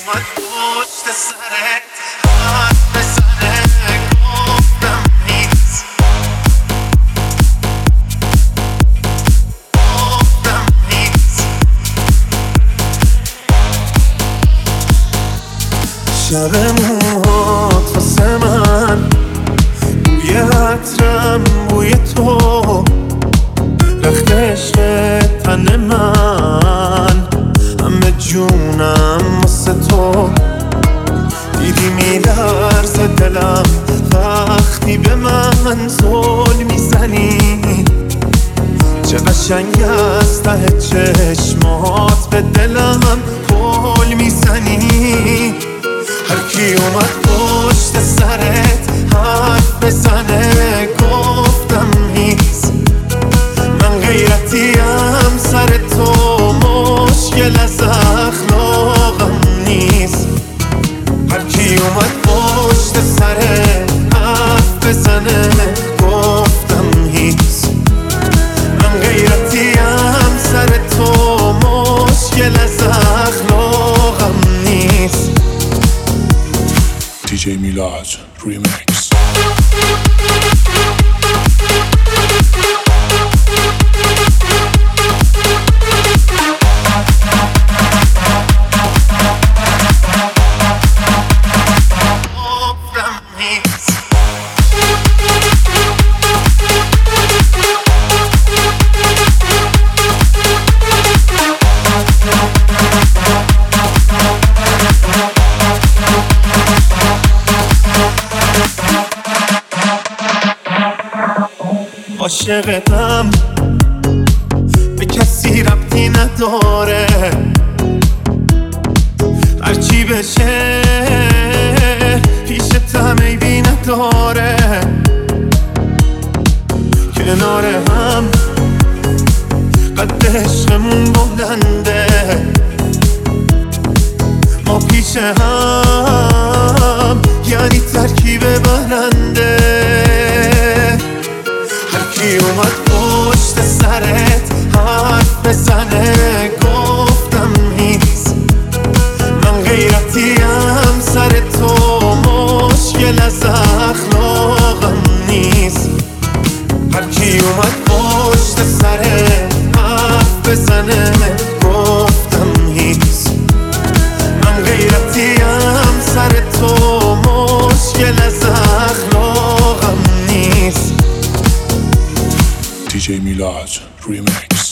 اومد پشت سرت حرف بزنه گفتم نیست گفتم نیست شب موهات واسه من بوی عطرم بوی تو رخت عشق تن من همه جونم واسه تو دیدی میلرزه دلم وقتی به من زل میزنی چه قشنگ از ته چشمات به دلم پل میزنی هر کی اومد پشت سرت حرف بزنه گفتم نیست من غیرتیم سر تو مشکل از اخلاقم نیست هر کی اومد پشت سرت حرف بزنه گفتم نیست من غیرتیم سر تو مشکل از اخلاقم نیست DJ Milad Remix. عاشقتم به کسی ربطی نداره هرچی بشه پیشتم عیبی نداره کنار هم قد عشقمون بلنده ما پیش هم یعنی ترکیب برنده کی اومد پشت سرت حرف بزنه گفتم نیست من غیرتیم سر تو مشکل از اخلاقم نیست هر کی اومد پشت سرت حرف بزنه گفتم نیست من غیرتیم سر تو مشکل از اخلاقم نیست DJ Milad Remix.